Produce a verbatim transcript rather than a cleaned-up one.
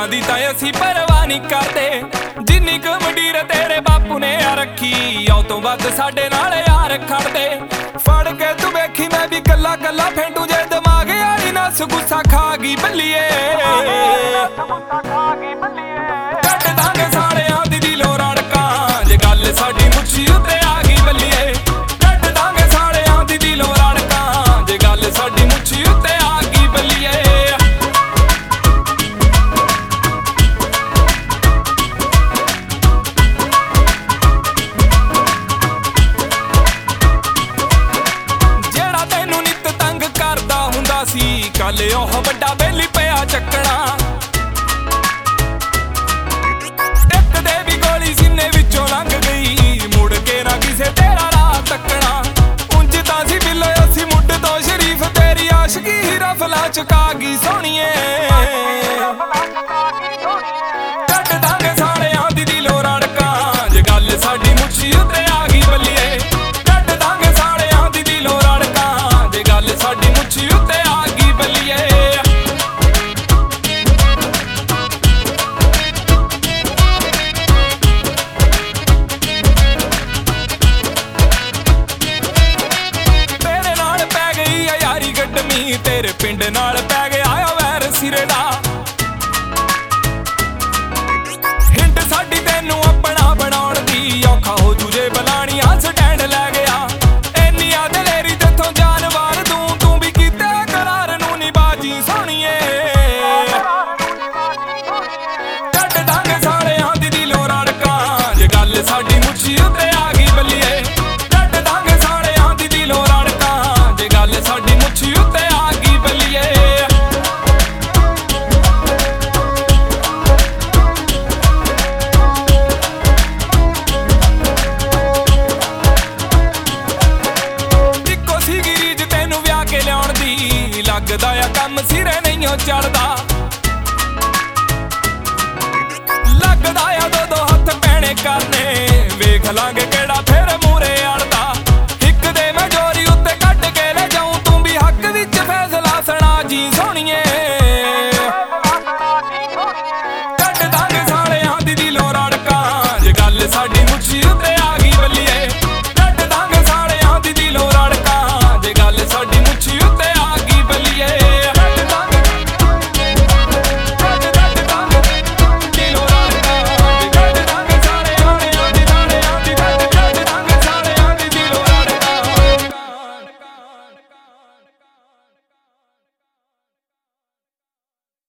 ਲੋਕਾਂ ਦੀ ਤਾਂ ਅਸੀਂ ਪਰਵਾਹ ਨਹੀਂ ਕਰਦੇ। ਜਿੰਨੀ ਕੁ ਮੰਡੀਰ ਤੇਰੇ ਬਾਪੂ ਨੇ ਆ ਰੱਖੀ, ਆਉ ਤੋਂ ਵੱਧ ਸਾਡੇ ਨਾਲ ਯਾਰ ਖੜਦੇ। ਫੜ ਕੇ ਤੂੰ ਵੇਖੀ ਮੈਂ ਵੀ ਕੱਲਾ ਕੱਲਾ ਫੇਂਟੂ, ਜੇ ਦਿਮਾਗ ਵਾਲੀ ਨਸ ਗੁੱਸਾ ਖਾ ਗਈ ਬੱਲੀਏ। ਕੱਢ ਦਾਂਗੇ ਸਾਲਿਆਂ ਦੀ ਦਿਲੋਂ ਰੜਕਾਂ, ਜੇ ਗੱਲ ਸਾਡੀ ਮੁੱਛੀ ਉੱਤੇ ਆ ਗਈ ਬੱਲੀਏ। ਕੱਢ ਦਾਂਗੇ ਸਾਲਿਆਂ ਦੀ ਦਿਲੋਂ ਰੜਕਾਂ, ਜੇ ਗੱਲ ਸਾਡੀ ਮੁੱਛੀ ਉੱਤੇ ਆ ਗਈ ਬੱਲੀਏ। ਕੱਲ ਉਹ ਵੱਡਾ ਬੇਲੀ ਪਿਆ ਚੱਕਣਾ, ਇੱਕ ਦੇ ਵੀ ਗੋਲੀ ਸੀਨੇ ਵਿੱਚੋਂ ਲੰਘ ਗਈ, ਮੁੜ ਕੇ ਨਾ ਕਿਸੇ ਤੇਰਾ ਰਾਹ ਤੱਕਣਾ। ਉਂਝ ਤਾਂ ਸੀ ਬਿੱਲੋ ਅਸੀਂ ਮੁੱਢ ਤੋਂ ਸ਼ਰੀਫ, ਤੇਰੀ ਆਸ਼ਕੀ ਹੀ ਰਫਲਾ ਚੁਕਾ ਗਈ ਸੋਹਣੀਏ। ਕੱਢ ਦਾਂਗੇ ਸਾਲਿਆਂ ਦੀ ਦਿਲੋਂ ਰੜਕਾਂ, ਜੇ ਗੱਲ ਸਾਡੀ ਮੁੱਛੀ ਉੱਤੇ ਆ ਗਈ ਬੱਲੀਏ। ਕੱਢ ਦਾਂਗੇ ਸਾਲਿਆਂ ਦੀ ਦਿਲੋਂ ਰੜਕਾਂ, ਜੇ ਗੱਲ ਸਾਡੀ ਮੁੱਛੀ ਉੱਤੇ ਆ ਗਈ ਬੱਲੀਏ। ਤੇਰੇ ਨਾਲ ਪੈ ਗਈ ਆ ਯਾਰੀ ਗੱਡਮੀ, ਤੇਰੇ ਪਿੰਡ ਨਾਲ ਪੈ ਗਿਆ ਆ ਵੈਰ ਸਿਰੇ ਦਾ। ਹਿੰਟ ਸਾਡੀ ਤੈਨੂੰ ਆਪਣਾ ਬਣਾਉਣ ਦੀ, ਔਖਾ ਹੋ ਜੂ ਜੇ ਬਲਾਣੀਆਂ ਸਟੈਂਡ ਲੈ ਗਿਆ। ਇੰਨੀਆਂ ਦਲੇਰੀ ਤੇਥੋਂ ਜਾਨਵਾਰ ਤੂੰ ਤੂੰ ਵੀ ਕੀਤੇ ਕਰਾਰ ਨੂੰ ਨੀ ਬਾਜੀ ਸੋਹਣੀਏ। ਕੱਢ ਦਾਂਗੇ ਸਾਲਿਆਂ ਦੀ ਦਿਲੋਂ ਰੜਕਾਂ, ਜੇ ਗੱਲ ਸਾਡੀ ਮੁੱਛੀ ਉੱਤੇ ਆ ਗਈ ਬੱਲੀਏ। ਕੱਢ ਦਾਂਗੇ ਸਾਲਿਆਂ ਦੀ ਦਿਲੋਂ ਰੜਕਾਂ, ਜੇ ਗੱਲ ਸਾਡੀ ਮੁੱਛੀ ਉੱਤੇ ਆ ਗਈ ਬੱਲੀਏ। ਇੱਕੋ ਸੀਗੀ ਰੀਝ ਤੈਨੂੰ ਵਿਆਹ ਕੇ ਲਿਆਉਣ ਦੀ, ਲੱਗਦਾ ਆ ਕੰਮ ਸਿਰੇ ਨਹੀਂ ਓ ਚੜਦਾ। ਲੱਗਦਾ ਆ ਦੋ ਦੋ ਹੱਥ ਪੈਣੇ ਕਰਨੇ, ਵੇਖ ਲਾਂਗੇ